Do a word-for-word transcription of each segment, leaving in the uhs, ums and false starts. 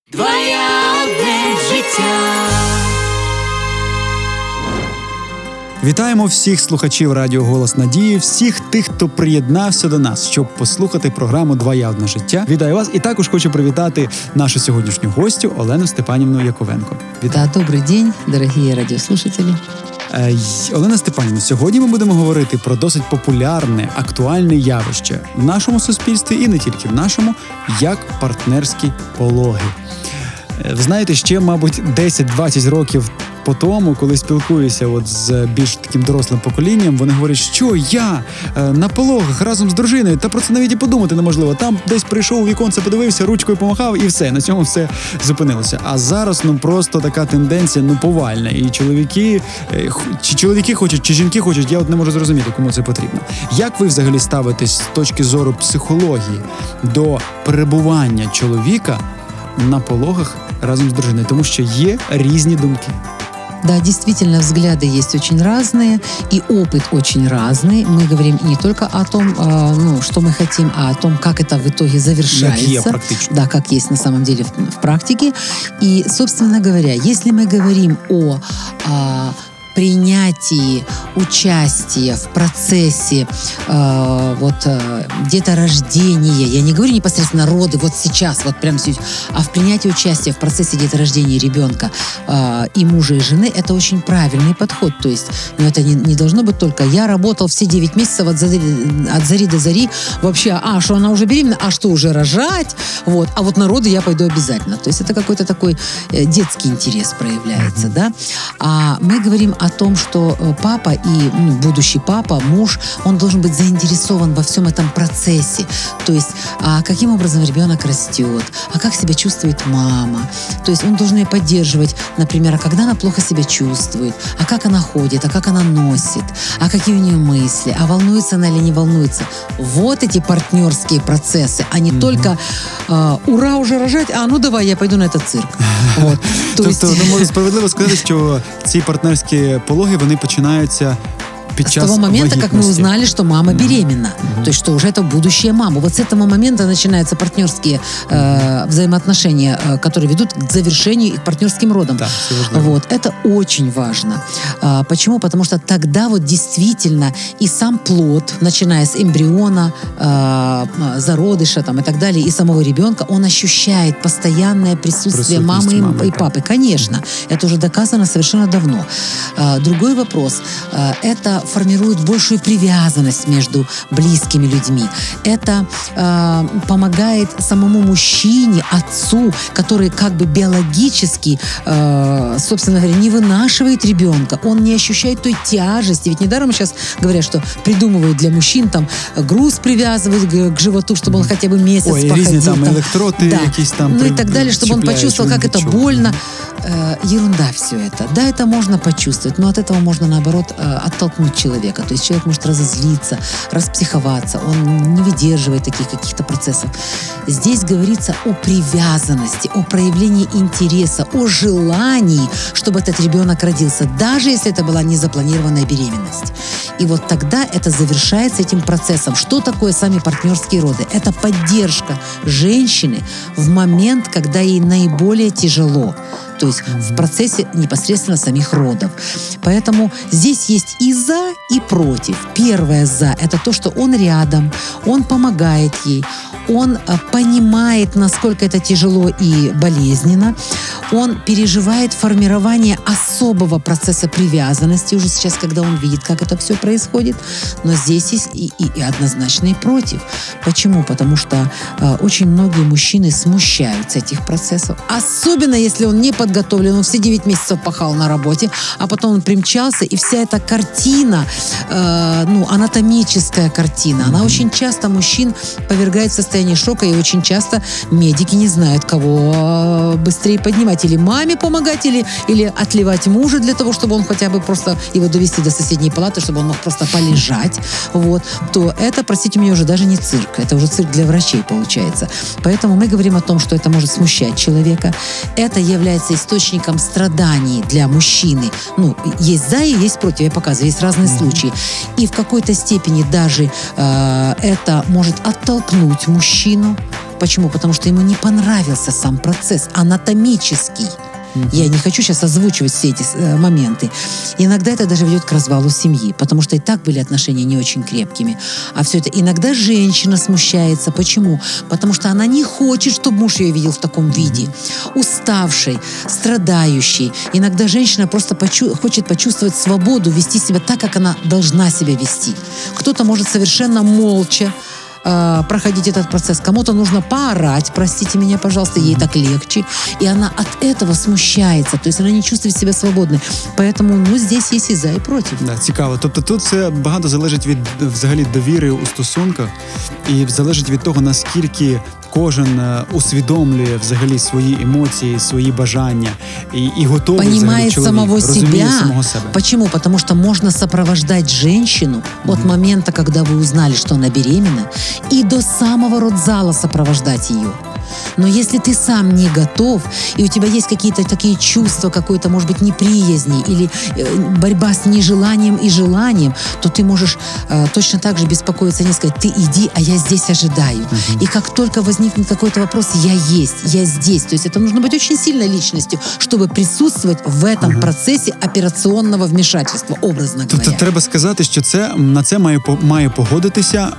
Двоє життя. Вітаємо всіх слухачів Радіо Голос Надії, всіх тих, хто приєднався до нас, щоб послухати програму «Двоє життя». Вітаю вас і також хочу привітати нашу сьогоднішню гостю Олену Степанівну Яковенко. Вітаю. Да, добрий день, дорогі радіослушателі. Е, Олена Степанівна, сьогодні ми будемо говорити про досить популярне, актуальне явище в нашому суспільстві і не тільки в нашому, як партнерські пологи. Ви знаєте, ще, мабуть, десять-двадцять років по тому, коли спілкуюся от з більш таким дорослим поколінням, вони говорять, що я е, на пологах разом з дружиною, та про це навіть і подумати неможливо. Там десь прийшов у віконце, подивився, ручкою помахав і все, на цьому все зупинилося. А зараз, ну, просто така тенденція, ну, повальна. І чоловіки, е, чи чоловіки хочуть, чи жінки хочуть, я от не можу зрозуміти, кому це потрібно. Як ви взагалі ставитесь з точки зору психології до перебування чоловіка на пологах разом с дружиной, потому что є різні думки. Да, действительно, взгляды есть очень разные, и опыт очень разный. Мы говорим не только о том, ну, что мы хотим, а о том, как это в итоге завершается. Как есть практично. Да, как есть на самом деле в, в практике. И, собственно говоря, если мы говорим о... о принятии участия в процессе э, вот э, деторождения, я не говорю непосредственно роды, вот сейчас, вот прямо сейчас, а в принятии участия в процессе деторождения ребенка э, и мужа, и жены, это очень правильный подход. То есть, ну, это не, не должно быть только я работал все девять месяцев от зари, от зари до зари, вообще, а, что она уже беременна, а что уже рожать, вот, а вот на роды я пойду обязательно. То есть это какой-то такой э, детский интерес проявляется, да. А мы говорим о том, что папа и ну, будущий папа, муж, он должен быть заинтересован во всем этом процессе. То есть, а каким образом ребенок растет, а как себя чувствует мама. То есть он должен ее поддерживать, например, а когда она плохо себя чувствует, а как она ходит, а как она носит, а какие у нее мысли, а волнуется она или не волнуется. Вот эти партнерские процессы, а не mm-hmm. только а, ура, уже рожать, а ну давай, я пойду на этот цирк. Вот. Тобто, ну, можу справедливо сказати, що ці партнерські пологи, вони починаються с того момента, как мы узнали, что мама беременна. Mm-hmm. То есть, что уже это будущая мама. Вот с этого момента начинаются партнерские э, взаимоотношения, э, которые ведут к завершению и к партнерским родам. Да, вот. Это очень важно. А, почему? Потому что тогда вот действительно и сам плод, начиная с эмбриона, э, зародыша там, и так далее, и самого ребенка, он ощущает постоянное присутствие мамы и, мамы, и папы. Конечно. Это уже доказано совершенно давно. А, другой вопрос. А, это формирует большую привязанность между близкими людьми. Это э, помогает самому мужчине, отцу, который как бы биологически, э, собственно говоря, не вынашивает ребенка. Он не ощущает той тяжести. Ведь недаром сейчас говорят, что придумывают для мужчин там груз привязывают к, к животу, чтобы он хотя бы месяц Ой, походил. Різні там там, электроды, да, якісь там. Ну и так далее, чтобы он почувствовал, как это больно. Э, ерунда все это. Да, это можно почувствовать, но от этого можно, наоборот, э, оттолкнуть человека. То есть человек может разозлиться, распсиховаться, он не выдерживает таких каких-то процессов. Здесь говорится о привязанности, о проявлении интереса, о желании, чтобы этот ребенок родился, даже если это была незапланированная беременность. И вот тогда это завершается этим процессом. Что такое сами партнерские роды? Это поддержка женщины в момент, когда ей наиболее тяжело. То есть в процессе непосредственно самих родов. Поэтому здесь есть и за, и против. Первое «за» — это то, что он рядом, он помогает ей, он понимает, насколько это тяжело и болезненно, он переживает формирование особого процесса привязанности уже сейчас, когда он видит, как это все происходит. Но здесь есть и, и, и однозначно и против. Почему? Потому что э, очень многие мужчины смущаются этих процессов. Особенно, если он не подготовлен, он все девять месяцев пахал на работе, а потом он примчался, и вся эта картина, э, ну, анатомическая картина, она очень часто мужчин повергает в состояние шока, и очень часто медики не знают, кого быстрее поднимать. Или маме помогать, или, или отливать мужа для того, чтобы он хотя бы просто его довести до соседней палаты, чтобы он мог просто полежать. Вот. То это, простите меня, уже даже не цирк. Это уже цирк для врачей получается. Поэтому мы говорим о том, что это может смущать человека. Это является источником страданий для мужчины. Ну, есть за и есть против. Я показываю, есть разные mm-hmm. случаи. И в какой-то степени даже э, это может оттолкнуть мужчину Почему? Потому что ему не понравился сам процесс анатомический. Я не хочу сейчас озвучивать все эти э, моменты. Иногда это даже ведет к развалу семьи, потому что и так были отношения не очень крепкими. А все это... Иногда женщина смущается. Почему? Потому что она не хочет, чтобы муж ее видел в таком виде. Уставшей, страдающей. Иногда женщина просто почу... хочет почувствовать свободу, вести себя так, как она должна себя вести. Кто-то может совершенно молча проходить этот процесс. Кому-то нужно поорать, простите меня, пожалуйста, ей так легче. И она от этого смущается. То есть она не чувствует себя свободной. Поэтому, ну, здесь есть і за, і проти. Да, цікаво. Тобто тут це багато залежить від, взагалі, довіри у стосунках. І залежить від того, наскільки кожен усвідомлює взагалі свої емоції, свої бажання і, і готовий понимает взагалі чоловік, самого розуміє себя. самого себе. Почему? Потому что можно сопровождать женщину mm-hmm. от момента, когда вы узнали, что она беременна, и до самого родзала сопровождать ее. Но если ты сам не готов, и у тебя есть какие-то такие чувства, какой-то, может быть, неприязни или э, борьба с нежеланием и желанием, то ты можешь э, точно так же беспокоиться, не сказать: ты иди, а я здесь ожидаю. Uh-huh. И как только возникнет какой-то вопрос, я есть, я здесь. То есть это нужно быть очень сильной личностью, чтобы присутствовать в этом uh-huh. процессе операционного вмешательства, образно говоря. Тобто треба сказати, що це, на це має, має погодитися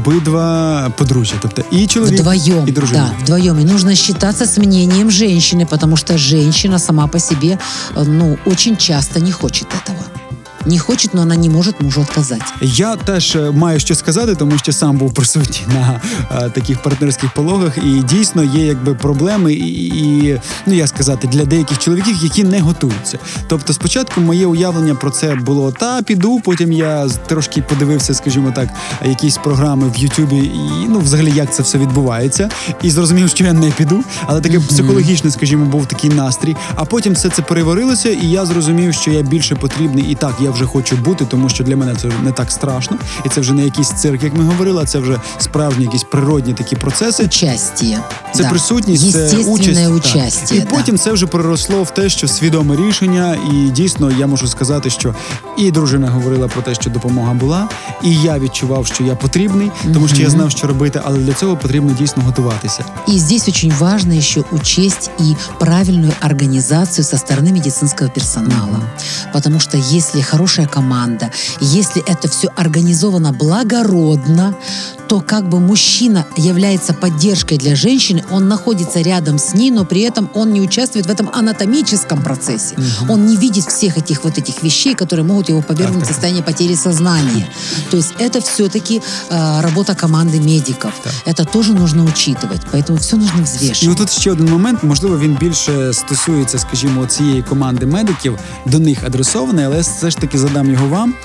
обидва подружжя. Тобто і чоловік, вдвоем, і дружина. Да, вдвоем. И нужно считаться с мнением женщины, потому что женщина сама по себе, ну, очень часто не хочет этого. Не хочет, но вона не може мужу відказати. Я теж маю що сказати, тому що сам був присутній на а, таких партнерських пологах, і дійсно є якби проблеми і, і, ну як сказати, для деяких чоловіків, які не готуються. Тобто спочатку моє уявлення про це було: та піду, потім я трошки подивився, скажімо так, якісь програми в Ютубі, і ну взагалі як це все відбувається, і зрозумів, що я не піду, але таке mm-hmm. психологічно, скажімо, був такий настрій, а потім все це переварилося, і я зрозумів, що я більше потрібний, і так, я вже хочу бути, тому що для мене це не так страшно. І це вже не якийсь цирк, як ми говорили, а це вже справжні якісь природні такі процеси. Участие. Це да. присутність, це участь. Участие, і да. потім це вже переросло в те, що свідоме рішення. І дійсно, я можу сказати, що і дружина говорила про те, що допомога була, і я відчував, що я потрібний, тому mm-hmm. що я знав, що робити, але для цього потрібно дійсно готуватися. И здесь очень важно еще учесть и правильную организацию со стороны медицинского персонала. Mm-hmm. Потому что если хорошая команда, если это все организовано благородно, то как бы мужчина является поддержкой для женщины, он находится рядом с ней, но при этом он не участвует в этом анатомическом процессе. Угу. Он не видит всех этих вот этих вещей, которые могут его повергнуть в состояние потери сознания. То есть это все-таки э, работа команды медиков. Так. Это тоже нужно учитывать. Поэтому все нужно взвешивать. І отут ще один момент, можливо, він більше стосується, скажімо, цієї команди медиків, до них адресований, але все ж таки задам його вам.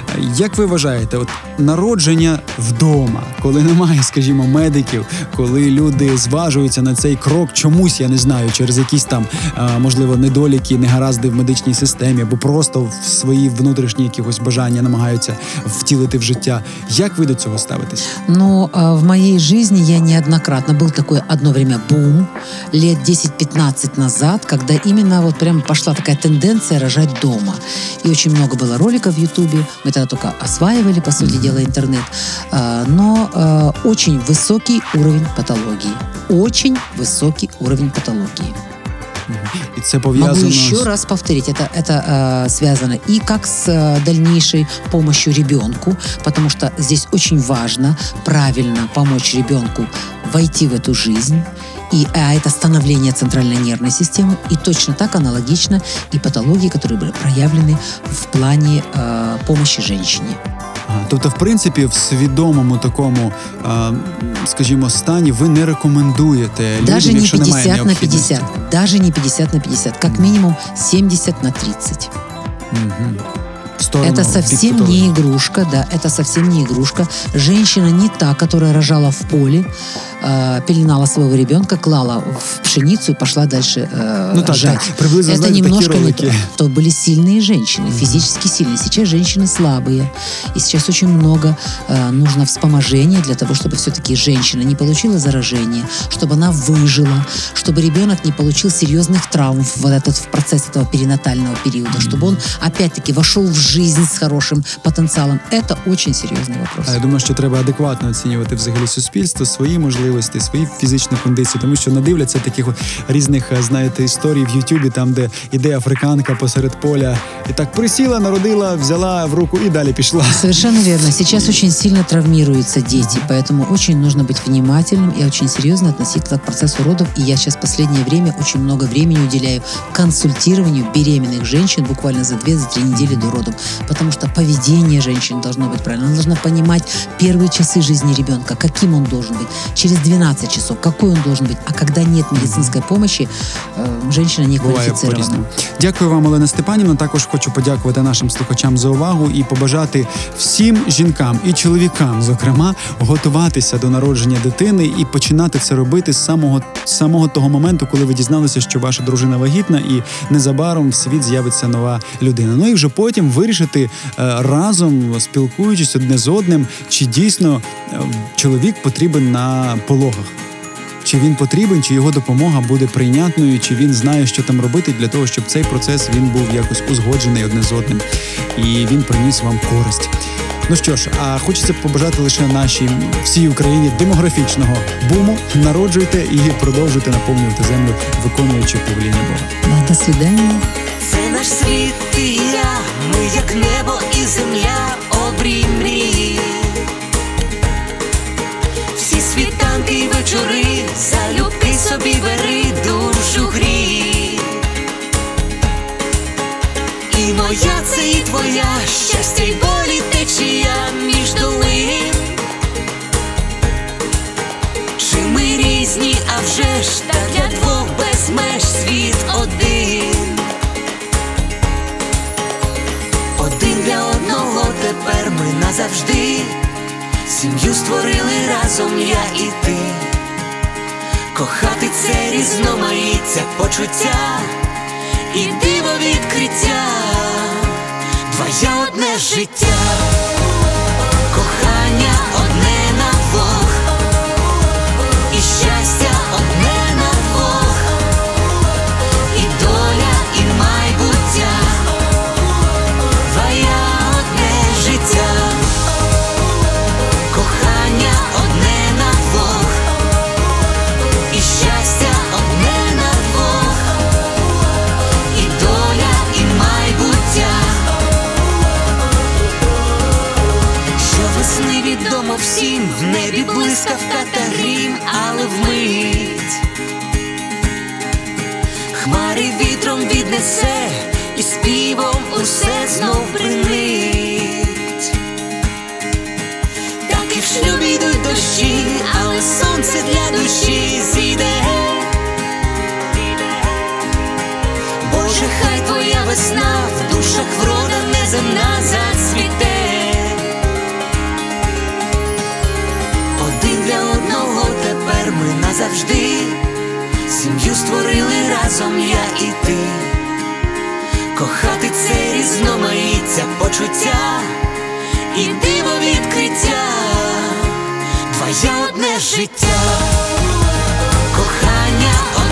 Як ви вважаєте, от народження вдома, коли немає, скажімо, медиків, коли люди зважуються на цей крок чомусь, я не знаю, через якісь там, можливо, недоліки, негаразди в медичній системі, або просто в свої внутрішні якісь бажання намагаються втілити в життя. Як ви до цього ставитесь? Ну, в моей жизни я неоднократно, был такой одно время бум, лет десять-пятнадцать назад, когда именно вот прям пошла такая тенденция рожать дома. И очень много было роликов в Ютубе, мы тогда только осваивали, по сути mm-hmm. дела, интернет, но очень высокий уровень патологии. Очень высокий уровень патологии. И это повязано... Могу еще с... раз повторить, это, это э, связано и как с э, дальнейшей помощью ребенку, потому что здесь очень важно правильно помочь ребенку войти в эту жизнь, и, а это становление центральной нервной системы, и точно так аналогично и патологии, которые были проявлены в плане э, помощи женщине. Тобто, в принципі, в свідомому такому, скажімо, стані ви не рекомендуєте даже людям, якщо немає необхідності. Даже не пятьдесят на пятьдесят. Даже не пятьдесят на пятьдесят. Как минимум семьдесят на тридцать. Угу. Это совсем не игрушка, да, это совсем не игрушка. Женщина не та, которая рожала в поле, э, пеленала своего ребенка, клала в пшеницу и пошла дальше э, ну, так, жать. Так, приблизно, это знаете, немножко не то. То были сильные женщины, физически сильные. Сейчас женщины слабые. И сейчас очень много э, нужно вспоможения для того, чтобы все-таки женщина не получила заражение, чтобы она выжила, чтобы ребенок не получил серьезных травм в, этот, в процесс этого перинатального периода, mm-hmm. чтобы он опять-таки вошел в жизнь с хорошим потенциалом. Это очень серьезный вопрос. Я думаю, що треба адекватно оцінювати взагалі суспільство, свої можливості, можливостей, свої фізичні кондиції, тому що надивляться таких от різних, знаєте, історій в Ютубі, там, де іде африканка посеред поля, і так присіла, народила, взяла в руку і далі пішла. Совершенно верно. Сейчас очень сильно травмируются дети, поэтому очень нужно быть внимательным и очень серьезно относиться к процессу родов. И я сейчас в последнее время очень много времени уделяю консультированию беременных женщин буквально за две-три недели до родов, потому что поведение женщин должно быть правильно. Она должна понимать первые часы жизни ребенка, каким он должен быть, через двенадцать часов, какой он должен быть. А когда нет медицинской помощи, женщина не квалифицирована. Дякую вам, Олена Степанівна. Також хочу подякувати нашим слухачам за увагу і побажати всім жінкам і чоловікам, зокрема, готуватися до народження дитини і починати це робити з самого, самого того моменту, коли ви дізналися, що ваша дружина вагітна і незабаром в світ з'явиться нова людина. Ну і вже потім вирішити е, разом, спілкуючись одне з одним, чи дійсно е, чоловік потрібен на пологах. Чи він потрібен, чи його допомога буде прийнятною, чи він знає, що там робити для того, щоб цей процес він був якось узгоджений одне з одним і він приніс вам користь. Ну що ж, а хочеться побажати лише нашій всій Україні демографічного буму. Народжуйте і продовжуйте наповнювати землю, виконуючи повеління Бога. До свидання. Це наш світ і я, ми як небо і земля, обрій мрії. Всі світанки й вечори, залюбки собі бери, душу грій. І моя це і твоя, щастя й болі течія між долин. Чи ми різні, а вже ж, та для двох без меж світ один. Один для одного тепер ми назавжди. Сім'ю створили разом я і ти. Кохати це різноманіття почуття і диво відкриття. Твоє одне життя, кохання одне на двох, і щастя одне на двох, і доля, і майбуття. Твоє одне життя, кохання одне на двох, і щастя одне на двох, і доля, і майбуття. Щовесни відомо всім, в небі блискавка та грім, але вмить хмари вітром віднесе, і співом усе знов принить. Так і в шлюбі йдуть дощі, але сонце для душі зійде. Боже, хай твоя весна в душах врода неземна зацвіте. Один для одного тепер ми назавжди. Сім'ю створили разом я і ти. Кохати це різноманіття почуття і диво відкриття. Твоє одне життя, кохання